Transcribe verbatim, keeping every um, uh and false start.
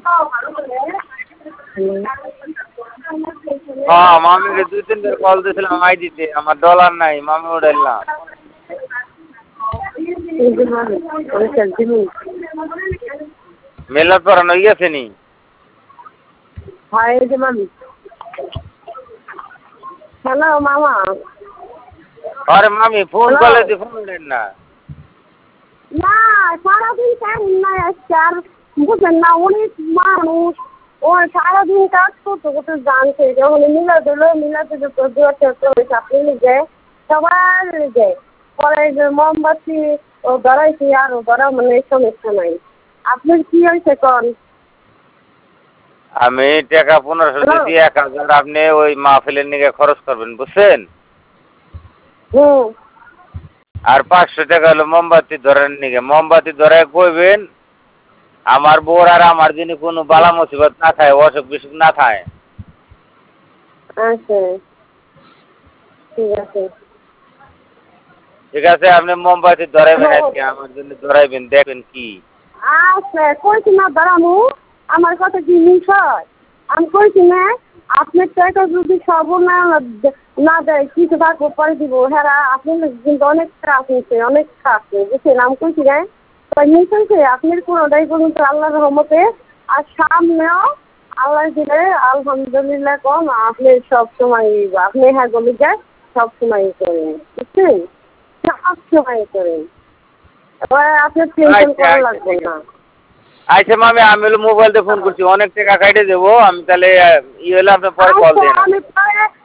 হ্যাঁ মামিকে দুই তিনবার কল দিয়েছিলাম আইডিতে আমার ডলার নাই মামি উঠাইল না। মেলার পড়ানো হয়ে গেছে নি? হ্যালো মামা। আরে মামি ফোন করলে তুই ফোন উঠেন না। না সারাদিন কাজ নাই আজকে আর বুঝলেন না অনেক মানুষ ও সারাদিন কাজ করতে করতে জানছে যখন মিলা দিল মিলা দিল তো দু একটা চাপড়ি নিয়ে সবার যায় পরে যে মোমবাতি ও ধরাইছি আর ও ধরা মানে সমস্যা নাই। আপনার কি হয়েছে কন? আমি টাকা পনেরোশো দিয়েছি এক হাজার আপনি ওই মাহফিলের নিকে খরচ করবেন বুঝছেন? হুম। আর পাঁচশো টাকা হলো মোমবাতি ধরেন নিকে মোমবাতি ধরে কইবেন আমার বোর আর আমার যিনি কোনো বালা মুসিবত না থাকে অসুখ বিসুখ না থাকে। আচ্ছা ঠিক আছে। ঠিক আছে আপনি মোমবাতি ধরাইবেন আজকে আমার জন্য ধরাইবেন দেখবেন কি। আচ্ছা কইছি না ধরামু আমার কথা কি মিস হয়? আমি কইছি না আপনার টাকা যদি সব না না দেয় কিছু থাকবো পরে দিব হ্যাঁ আপনি কিন্তু অনেক খারাপ হয়েছে অনেক খারাপ বুঝছেন আমি কইছি না মিস হয়েছে আপনার কোনোটাই পর্যন্ত আল্লাহর রহমতে আর সামনেও আল্লাহ দিলে আলহামদুলিল্লাহ কম আপনি সব সময় আপনি হ্যাঁ গলি যায় সব সময় করেন বুঝছেন সব সময় করেন এবার আপনার টেনশন করা লাগবে না। আচ্ছা মামি আমি হলো মোবাইল দিয়ে ফোন করছি অনেক টাকা কাটে দেবো আমি তাহলে ই হলে আপনার পরে কল দেন। আমি পরে